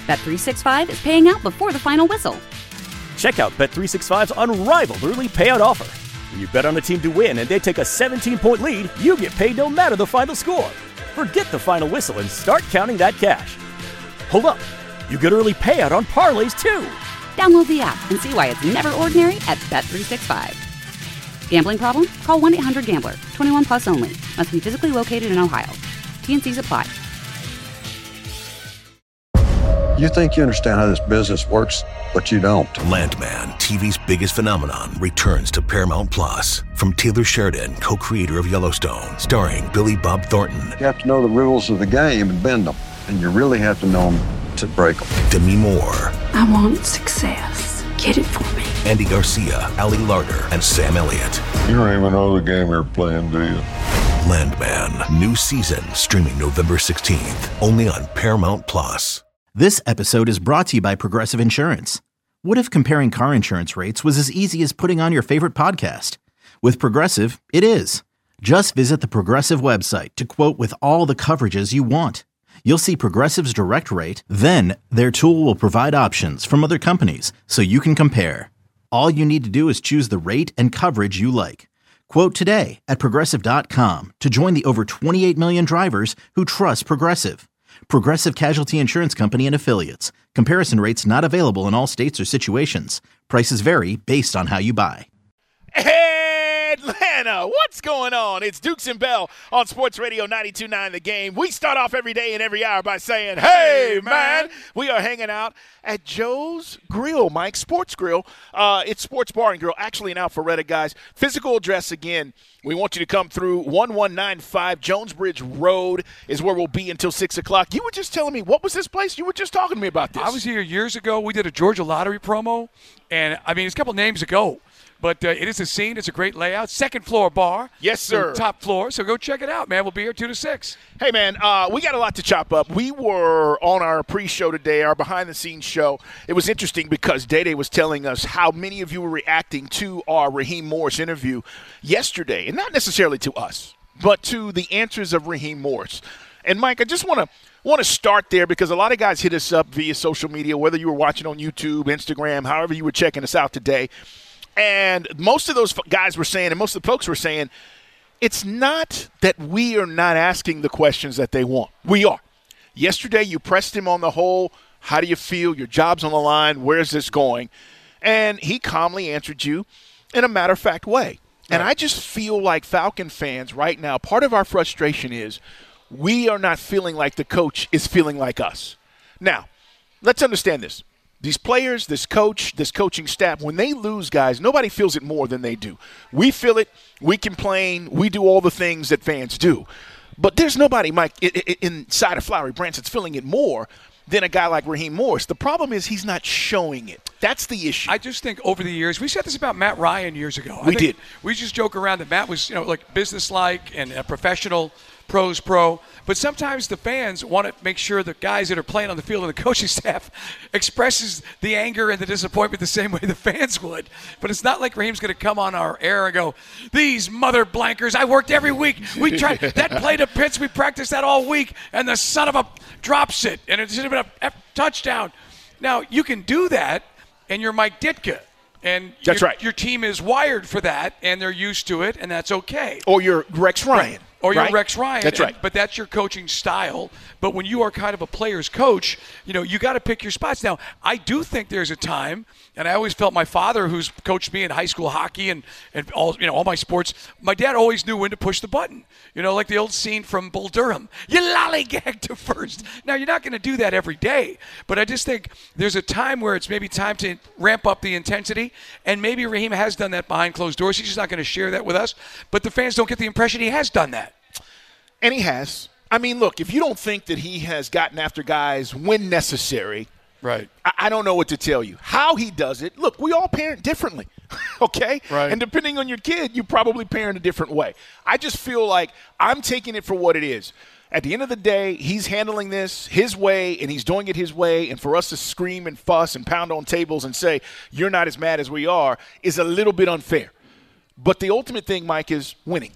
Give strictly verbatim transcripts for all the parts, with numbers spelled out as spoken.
Bet three sixty-five is paying out before the final whistle. Check out Bet three sixty-five's unrivaled early payout offer. When you bet on a team to win and they take a seventeen-point lead, you get paid no matter the final score. Forget the final whistle and start counting that cash. Hold up. You get early payout on parlays, too. Download the app and see why it's never ordinary at Bet three sixty-five. Gambling problem? Call one eight hundred gambler. twenty-one plus only. Must be physically located in Ohio. T N Cs apply. You think you understand how this business works, but you don't. Landman, T V's biggest phenomenon, returns to Paramount Plus. From Taylor Sheridan, co-creator of Yellowstone, starring Billy Bob Thornton. You have to know the rules of the game and bend them, and you really have to know them to break them. Demi Moore. I want success. Get it for me. Andy Garcia, Ali Larter, and Sam Elliott. You don't even know the game you're playing, do you? Landman, new season, streaming November sixteenth, only on Paramount Plus. This episode is brought to you by Progressive Insurance. What if comparing car insurance rates was as easy as putting on your favorite podcast? With Progressive, it is. Just visit the Progressive website to quote with all the coverages you want. You'll see Progressive's direct rate, then their tool will provide options from other companies so you can compare. All you need to do is choose the rate and coverage you like. Quote today at Progressive dot com to join the over twenty-eight million drivers who trust Progressive. Progressive Casualty Insurance Company and Affiliates. Comparison rates not available in all states or situations. Prices vary based on how you buy. Atlanta, what's going on? It's Dukes and Bell on Sports Radio ninety-two point nine The Game. We start off every day and every hour by saying, hey, man. We are hanging out at Joe's Grill, Mike, Sports Grill. Uh, it's Sports Bar and Grill, actually in Alpharetta, guys. Physical address, again, we want you to come through. one one nine five Jonesbridge Road is where we'll be until six o'clock. You were just telling me, what was this place? You were just talking to me about this. I was here years ago. We did a Georgia Lottery promo, and, I mean, it's a couple names ago. But uh, it is a scene. It's a great layout. Second floor bar. Yes, sir. Top floor. So go check it out, man. We'll be here two to six. Hey, man, uh, we got a lot to chop up. We were on our pre-show today, our behind-the-scenes show. It was interesting because Day Day was telling us how many of you were reacting to our Raheem Morris interview yesterday, and not necessarily to us, but to the answers of Raheem Morris. And, Mike, I just want to want to start there because a lot of guys hit us up via social media, whether you were watching on YouTube, Instagram, however you were checking us out today. And most of those guys were saying, and most of the folks were saying, it's not that we are not asking the questions that they want. We are. Yesterday, you pressed him on the whole, how do you feel? Your job's on the line. Where's this going? And he calmly answered you in a matter-of-fact way. Right. And I just feel like Falcon fans right now, part of our frustration is we are not feeling like the coach is feeling like us. Now, let's understand this. These players, this coach, this coaching staff, when they lose guys, nobody feels it more than they do. We feel it. We complain. We do all the things that fans do. But there's nobody, Mike, inside of Flowery Branch that's feeling it more than a guy like Raheem Morris. The problem is he's not showing it. That's the issue. I just think over the years, we said this about Matt Ryan years ago. We did. We just joke around that Matt was, you know, like businesslike and a professional, pros pro. But sometimes the fans want to make sure the guys that are playing on the field and the coaching staff expresses the anger and the disappointment the same way the fans would. But it's not like Raheem's going to come on our air and go, these mother blankers, I worked every week. We tried that play to Pitts. We practiced that all week, and the son of a drops it, and it's even a F touchdown. Now, you can do that, and you're Mike Ditka. And that's your, right. Your team is wired for that, and they're used to it, and that's okay. Or you're Rex Ryan. Right. Or you're right? Rex Ryan. That's right. And, but that's your coaching style. But when you are kind of a player's coach, you know, you got to pick your spots. Now, I do think there's a time, and I always felt my father, who's coached me in high school hockey and, and all, you know, all my sports, my dad always knew when to push the button. You know, like the old scene from Bull Durham. You lollygag to first. Now, you're not going to do that every day. But I just think there's a time where it's maybe time to ramp up the intensity. And maybe Raheem has done that behind closed doors. He's just not going to share that with us. But the fans don't get the impression he has done that. And he has. I mean, look, if you don't think that he has gotten after guys when necessary, right? I, I don't know what to tell you. How he does it, look, we all parent differently, okay? Right. And depending on your kid, you probably parent a different way. I just feel like I'm taking it for what it is. At the end of the day, he's handling this his way, and he's doing it his way, and for us to scream and fuss and pound on tables and say, you're not as mad as we are, is a little bit unfair. But the ultimate thing, Mike, is winning.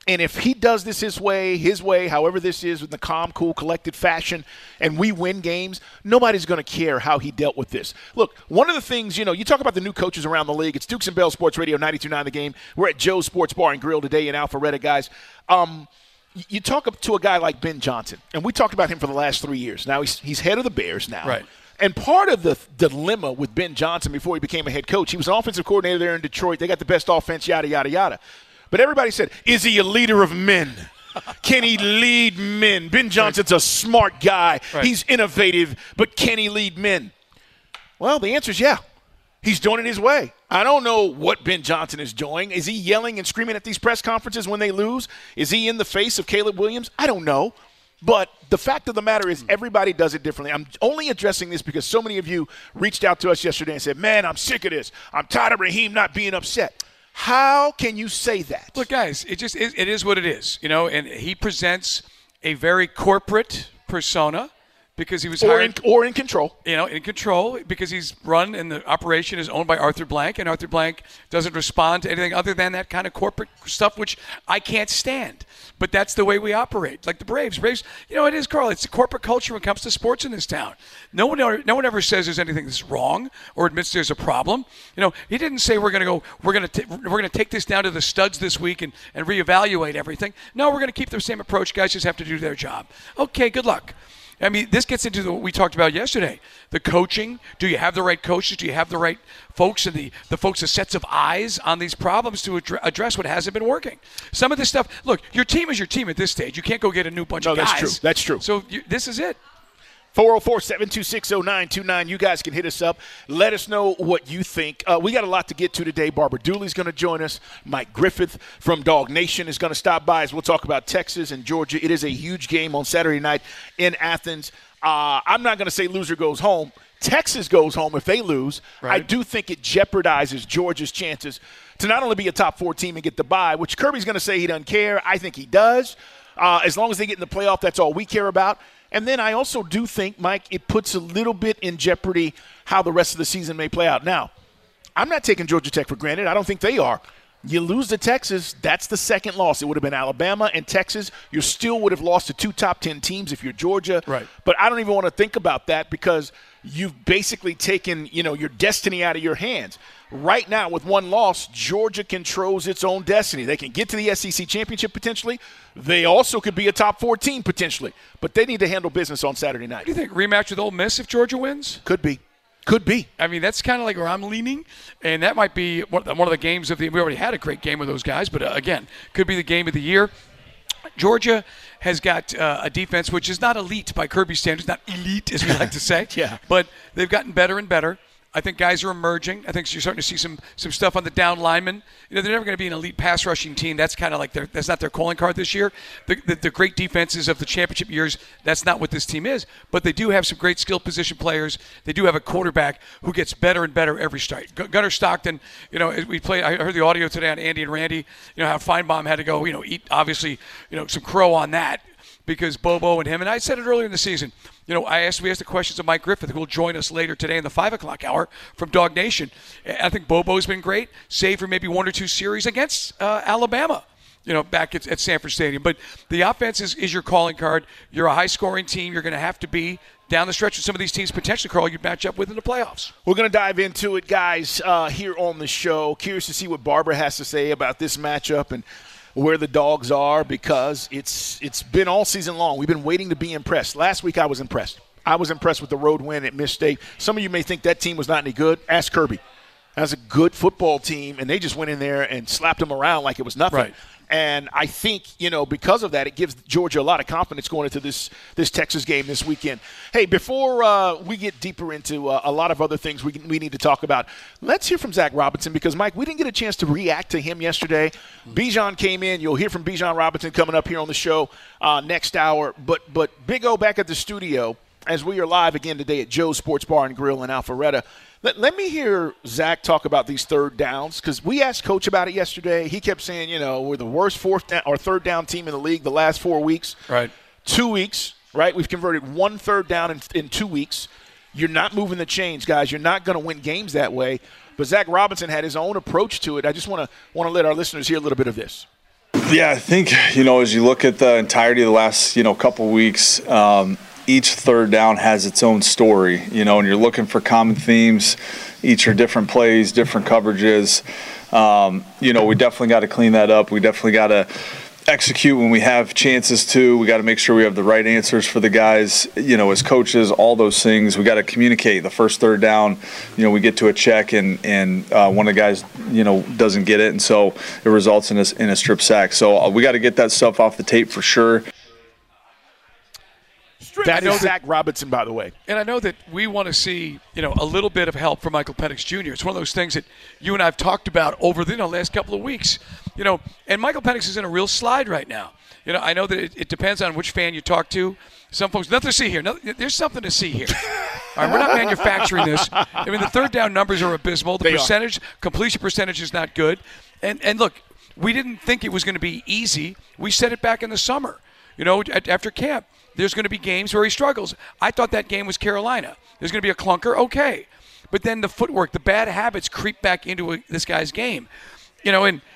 And if he does this his way, his way, however this is, in the calm, cool, collected fashion, and we win games, nobody's going to care how he dealt with this. Look, one of the things, you know, you talk about the new coaches around the league. It's Dukes and Bell Sports Radio, ninety-two point nine The Game. We're at Joe's Sports Bar and Grill today in Alpharetta, guys. Um, you talk to a guy like Ben Johnson, and we talked about him for the last three years. Now he's he's head of the Bears now. Right. And part of the dilemma with Ben Johnson before he became a head coach, he was an offensive coordinator there in Detroit. They got the best offense, yada, yada, yada. But everybody said, is he a leader of men? Can he lead men? Ben Johnson's a smart guy. Right. He's innovative, but can he lead men? Well, the answer is yeah. He's doing it his way. I don't know what Ben Johnson is doing. Is he yelling and screaming at these press conferences when they lose? Is he in the face of Caleb Williams? I don't know. But the fact of the matter is everybody does it differently. I'm only addressing this because so many of you reached out to us yesterday and said, man, I'm sick of this. I'm tired of Raheem not being upset. How can you say that? Look, guys, it just is, it is what it is, you know, and he presents a very corporate persona because he was or hired. In, or in control. You know, in control because he's run and the operation is owned by Arthur Blank, and Arthur Blank doesn't respond to anything other than that kind of corporate stuff, which I can't stand. But that's the way we operate. Like the Braves. Braves, you know, it is, Carl. It's the corporate culture when it comes to sports in this town. No one ever, no one ever says there's anything that's wrong or admits there's a problem. You know, he didn't say we're going to go, we're going to we're going to take this down to the studs this week and, and reevaluate everything. No, we're going to keep the same approach. Guys just have to do their job. Okay, good luck. I mean, this gets into the, what we talked about yesterday. The coaching. Do you have the right coaches? Do you have the right folks and the, the folks, the sets of eyes on these problems to ad- address what hasn't been working? Some of this stuff, look, your team is your team at this stage. You can't go get a new bunch no, of guys. No, that's true. That's true. So you, this is it. four oh four, seven two six, oh nine two nine. You guys can hit us up. Let us know what you think. Uh, we got a lot to get to today. Barbara Dooley's going to join us. Mike Griffith from Dog Nation is going to stop by as we'll talk about Texas and Georgia. It is a huge game on Saturday night in Athens. Uh, I'm not going to say loser goes home. Texas goes home if they lose. Right. I do think it jeopardizes Georgia's chances to not only be a top four team and get the bye, which Kirby's going to say he doesn't care. I think he does. Uh, as long as they get in the playoff, that's all we care about. And then I also do think, Mike, it puts a little bit in jeopardy how the rest of the season may play out. Now, I'm not taking Georgia Tech for granted. I don't think they are. You lose to Texas, that's the second loss. It would have been Alabama and Texas. You still would have lost to two top ten teams if you're Georgia. Right. But I don't even want to think about that because you've basically taken, you know, your destiny out of your hands. Right now, with one loss, Georgia controls its own destiny. They can get to the S E C championship potentially. They also could be a top four team potentially. But they need to handle business on Saturday night. What do you think? Rematch with Ole Miss if Georgia wins? Could be. Could be. I mean, that's kind of like where I'm leaning, and that might be one of the games of the – we already had a great game with those guys, but, uh, again, could be the game of the year. Georgia has got uh, a defense which is not elite by Kirby standards, not elite as we like to say, yeah. But they've gotten better and better. I think guys are emerging. I think you're starting to see some some stuff on the down linemen. You know, they're never going to be an elite pass rushing team. That's kind of like their that's not their calling card this year. The, the the great defenses of the championship years, that's not what this team is. But they do have some great skill position players. They do have a quarterback who gets better and better every start. Gunnar Stockton, you know, we played. I heard the audio today on Andy and Randy. You know how Feinbaum had to go. You know, eat obviously, you know, some crow on that. Because Bobo and him, and I said it earlier in the season, you know, I asked we asked the questions of Mike Griffith, who will join us later today in the five o'clock hour from Dog Nation. I think Bobo's been great, save for maybe one or two series against uh, Alabama, you know, back at, at Sanford Stadium. But the offense is, is your calling card. You're a high-scoring team. You're going to have to be down the stretch with some of these teams potentially, Carl, you'd match up with in the playoffs. We're going to dive into it, guys, uh, here on the show. Curious to see what Barbara has to say about this matchup and where the Dogs are, because it's it's been all season long. We've been waiting to be impressed. Last week I was impressed. I was impressed with the road win at Miss State. Some of you may think that team was not any good. Ask Kirby. That's a good football team, and they just went in there and slapped them around like it was nothing. Right. And I think, you know, because of that, it gives Georgia a lot of confidence going into this this Texas game this weekend. Hey, before uh, we get deeper into uh, a lot of other things we can, we need to talk about, let's hear from Zach Robinson because, Mike, we didn't get a chance to react to him yesterday. Mm-hmm. Bijan came in. You'll hear from Bijan Robinson coming up here on the show uh, next hour. But, but Big O back at the studio as we are live again today at Joe's Sports Bar and Grill in Alpharetta. Let, let me hear Zach talk about these third downs because we asked Coach about it yesterday. He kept saying, you know, we're the worst fourth down, or third down team in the league the last four weeks. Right. Two weeks, right? We've converted one third down in, in two weeks. You're not moving the chains, guys. You're not going to win games that way. But Zach Robinson had his own approach to it. I just want to want to let our listeners hear a little bit of this. Yeah, I think, you know, as you look at the entirety of the last, you know, couple weeks, um, each third down has its own story, you know, and you're looking for common themes. Each are different plays, different coverages. Um, you know, we definitely got to clean that up. We definitely got to execute when we have chances to. We got to make sure we have the right answers for the guys, you know, as coaches, all those things. We got to communicate. The first third down, you know, we get to a check and, and uh, one of the guys, you know, doesn't get it. And so it results in a, in a strip sack. So uh, we got to get that stuff off the tape for sure. That is Zach Robinson, by the way. And I know that we want to see, you know, a little bit of help from Michael Penix Junior It's one of those things that you and I have talked about over the you know, last couple of weeks. You know, and Michael Penix is in a real slide right now. You know, I know that it, it depends on which fan you talk to. Some folks, nothing to see here. No, there's something to see here. All right, we're not manufacturing this. I mean, the third down numbers are abysmal. The They percentage, are. completion percentage is not good. And and look, we didn't think it was going to be easy. We said it back in the summer. You know, at, after camp. There's going to be games where he struggles. I thought that game was Carolina. There's going to be a clunker, okay. But then the footwork, the bad habits creep back into a, this guy's game. You know, and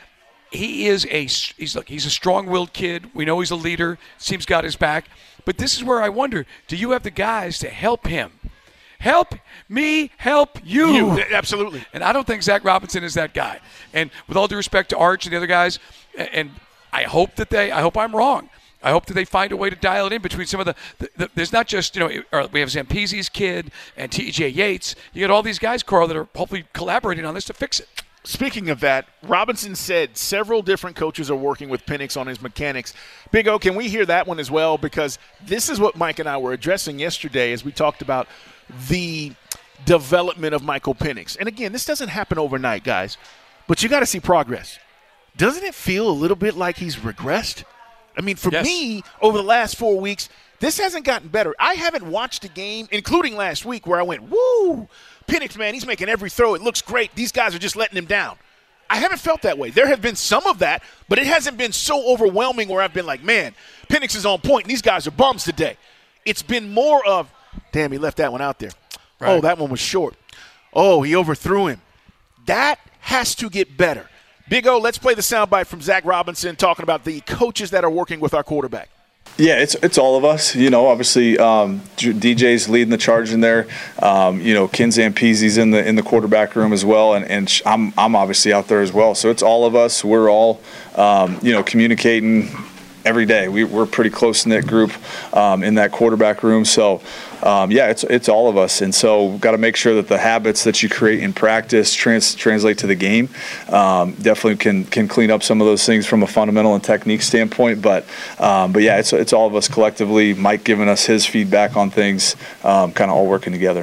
he is a he's look, he's a strong-willed kid. We know he's a leader. Seems got his back. But this is where I wonder, do you have the guys to help him? Help me help you. You, absolutely. And I don't think Zach Robinson is that guy. And with all due respect to Arch and the other guys, and I hope that they, I hope I'm wrong. I hope that they find a way to dial it in between some of the, the, the there's not just, you know, or we have Zampese's kid and T J Yates. You got all these guys, Carl, that are hopefully collaborating on this to fix it. Speaking of that, Robinson said several different coaches are working with Penix on his mechanics. Big O, can we hear that one as well? Because this is what Mike and I were addressing yesterday as we talked about the development of Michael Penix. And again, this doesn't happen overnight, guys, but you got to see progress. Doesn't it feel a little bit like he's regressed? I mean, for yes. me, over the last four weeks, this hasn't gotten better. I haven't watched a game, including last week, where I went, woo, Penix, man, he's making every throw. It looks great. These guys are just letting him down. I haven't felt that way. There have been some of that, but it hasn't been so overwhelming where I've been like, man, Penix is on point, and these guys are bums today. It's been more of, damn, he left that one out there. Right. Oh, that one was short. Oh, he overthrew him. That has to get better. Big O, let's play the soundbite from Zach Robinson talking about the coaches that are working with our quarterback. Yeah, it's it's all of us. You know, obviously um, D J's leading the charge in there. Um, you know, Ken Zampese's in the in the quarterback room as well, and, and I'm I'm obviously out there as well. So it's all of us. We're all um, you know communicating every day. We, we're a pretty close-knit group um, in that quarterback room. So, um, yeah, it's it's all of us. And so we've got to make sure that the habits that you create in practice trans, translate to the game. Um, definitely can can clean up some of those things from a fundamental and technique standpoint. But, um, but yeah, it's it's all of us collectively. Mike giving us his feedback on things, um, kind of all working together.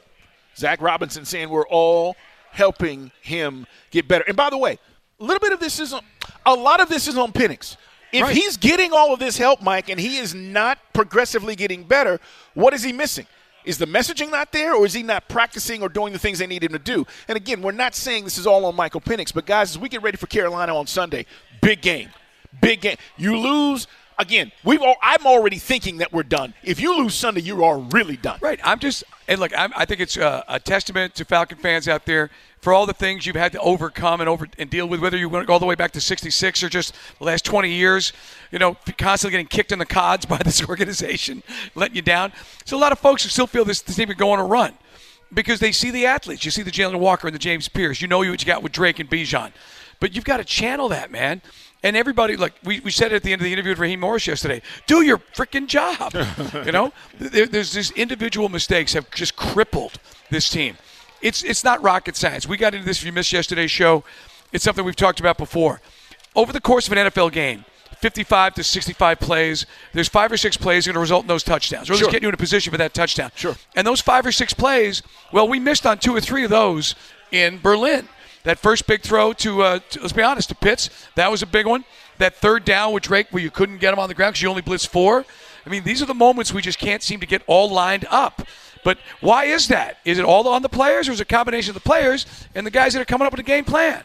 Zach Robinson saying we're all helping him get better. And by the way, a little bit of this is on, a lot of this is on Penix. If right. he's getting all of this help, Mike, and he is not progressively getting better, what is he missing? Is the messaging not there, or is he not practicing or doing the things they need him to do? And, again, we're not saying this is all on Michael Penix, but, guys, as we get ready for Carolina on Sunday, big game, big game. You lose – again, we've all, I'm already thinking that we're done. If you lose Sunday, you are really done. Right. I'm just – and, look, I'm, I think it's a, a testament to Falcon fans out there for all the things you've had to overcome and over and deal with, whether you want to go all the way back to sixty-six or just the last twenty years, you know, constantly getting kicked in the cods by this organization, letting you down. So a lot of folks who still feel this, this team could go on a run because they see the athletes. You see the Jalen Walker and the James Pierce. You know what you got with Drake and Bijan. But you've got to channel that, man. And everybody, like we, we said at the end of the interview with Raheem Morris yesterday, do your freaking job. You know, there, there's these individual mistakes have just crippled this team. It's it's not rocket science. We got into this if you missed yesterday's show. It's something we've talked about before. Over the course of an N F L game, fifty-five to sixty-five plays, there's five or six plays going to result in those touchdowns. Or sure. let's get you in a position for that touchdown. Sure. And those five or six plays, well, we missed on two or three of those in Berlin. That first big throw to, uh, to, let's be honest, to Pitts, that was a big one. That third down with Drake where you couldn't get him on the ground because you only blitzed four. I mean, these are the moments we just can't seem to get all lined up. But why is that? Is it all on the players, or is it a combination of the players and the guys that are coming up with a game plan?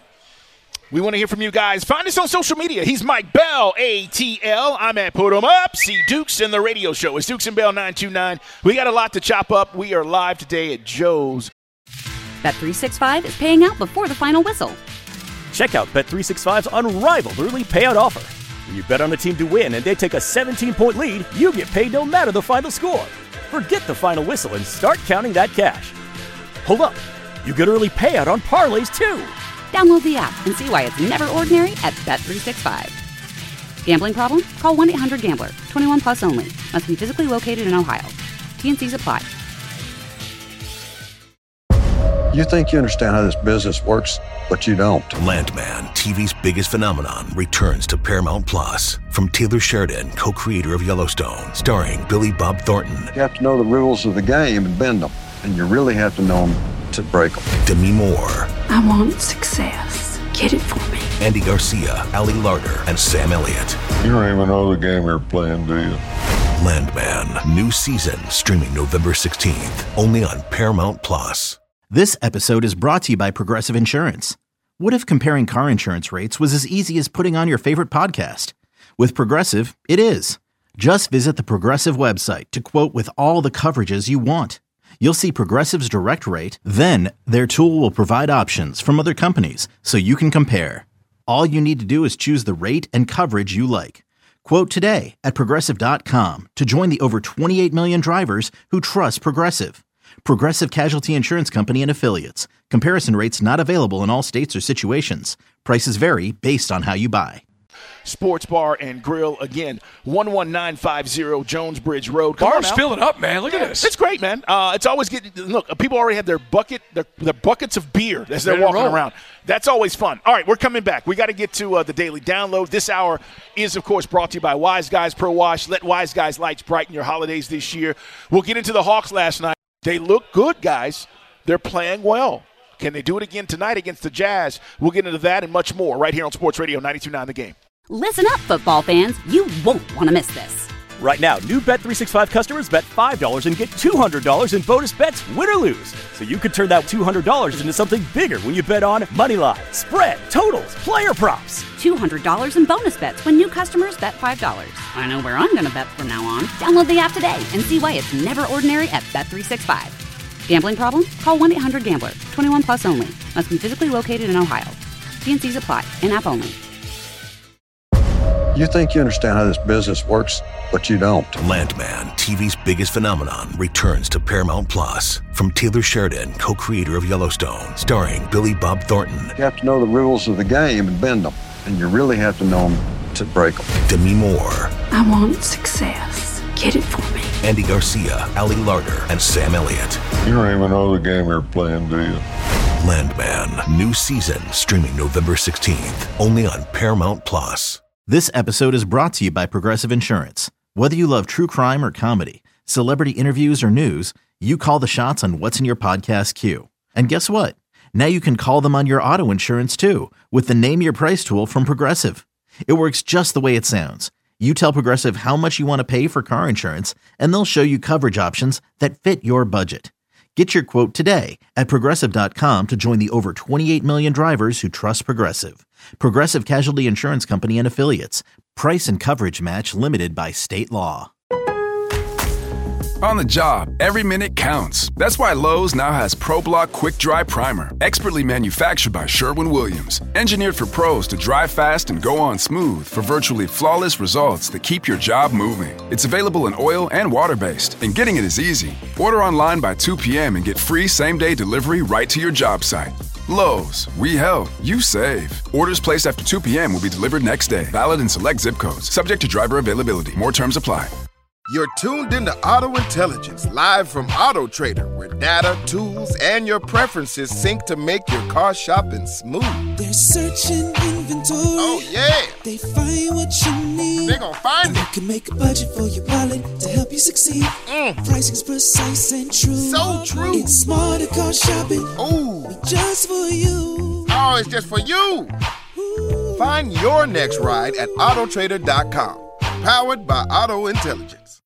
We want to hear from you guys. Find us on social media. He's Mike Bell, A T L. I'm at Put 'em Up. See Dukes in the radio show. It's Dukes and Bell nine two nine. We got a lot to chop up. We are live today at Joe's. Bet three sixty-five is paying out before the final whistle. Check out Bet three sixty-five's unrivaled early payout offer. When you bet on a team to win and they take a seventeen-point lead, you get paid no matter the final score. Forget the final whistle and start counting that cash. Hold up. You get early payout on parlays, too. Download the app and see why it's never ordinary at Bet three sixty-five. Gambling problem? Call one eight hundred gambler. twenty-one plus only. Must be physically located in Ohio. T N Cs apply. You think you understand how this business works, but you don't. Landman, T V's biggest phenomenon, returns to Paramount Plus. From Taylor Sheridan, co-creator of Yellowstone, starring Billy Bob Thornton. You have to know the rules of the game and bend them, and you really have to know them to break them. Demi Moore. I want success. Get it for me. Andy Garcia, Ali Larter, and Sam Elliott. You don't even know the game you're playing, do you? Landman, new season, streaming November sixteenth, only on Paramount Plus. This episode is brought to you by Progressive Insurance. What if comparing car insurance rates was as easy as putting on your favorite podcast? With Progressive, it is. Just visit the Progressive website to quote with all the coverages you want. You'll see Progressive's direct rate, then their tool will provide options from other companies so you can compare. All you need to do is choose the rate and coverage you like. Quote today at Progressive dot com to join the over twenty-eight million drivers who trust Progressive. Progressive Casualty Insurance Company and Affiliates. Comparison rates not available in all states or situations. Prices vary based on how you buy. Sports Bar and Grill, again, one one nine five zero Jonesbridge Road. Come Bar's filling up, man. Look yeah, at this. It's great, man. Uh, it's always getting – look, people already have their bucket, their, their buckets of beer as they're Ready to walking roll. around. That's always fun. All right, we're coming back. We got to get to uh, the Daily Download. This hour is, of course, brought to you by Wise Guys Pro Wash. Let Wise Guys lights brighten your holidays this year. We'll get into the Hawks last night. They look good, guys. They're playing well. Can they do it again tonight against the Jazz? We'll get into that and much more right here on Sports Radio ninety-two point nine The Game. Listen up, football fans. You won't want to miss this. Right now, new Bet three sixty-five customers bet five dollars and get two hundred dollars in bonus bets, win or lose. So you could turn that two hundred dollars into something bigger when you bet on moneyline, spread, totals, player props. two hundred dollars in bonus bets when new customers bet five dollars. I know where I'm going to bet from now on. Download the app today and see why it's never ordinary at Bet three sixty-five. Gambling problem? Call one eight hundred gambler. twenty-one plus only. Must be physically located in Ohio. T N Cs apply. In-app only. You think you understand how this business works, but you don't. Landman, T V's biggest phenomenon, returns to Paramount Plus. From Taylor Sheridan, co-creator of Yellowstone, starring Billy Bob Thornton. You have to know the rules of the game and bend them, and you really have to know them to break them. Demi Moore. I want success. Get it for me. Andy Garcia, Ali Larter, and Sam Elliott. You don't even know the game you're playing, do you? Landman, new season, streaming November sixteenth, only on Paramount Plus. This episode is brought to you by Progressive Insurance. Whether you love true crime or comedy, celebrity interviews or news, you call the shots on what's in your podcast queue. And guess what? Now you can call them on your auto insurance too, with the Name Your Price tool from Progressive. It works just the way it sounds. You tell Progressive how much you want to pay for car insurance, and they'll show you coverage options that fit your budget. Get your quote today at Progressive dot com to join the over twenty-eight million drivers who trust Progressive. Progressive Casualty Insurance Company and Affiliates. Price and coverage match limited by state law. On the job, every minute counts. That's why Lowe's now has ProBlock Quick Dry Primer, expertly manufactured by Sherwin-Williams. Engineered for pros to dry fast and go on smooth for virtually flawless results that keep your job moving. It's available in oil and water-based, and getting it is easy. Order online by two p.m. and get free same-day delivery right to your job site. Lowe's, we help, you save. Orders placed after two p.m. will be delivered next day. Valid in select zip codes. Subject to driver availability. More terms apply. You're tuned into Auto Intelligence, live from Auto Trader, where data, tools, and your preferences sync to make your car shopping smooth. They're searching inventory. Oh, yeah. They find what you need. They're gonna find and it. They can make a budget for your wallet to help you succeed. Mm. Pricing's precise and true. So true. It's smarter car shopping. Ooh. Just for you. Oh, it's just for you. Ooh. Find your next ride at Auto Trader dot com. Powered by Auto Intelligence.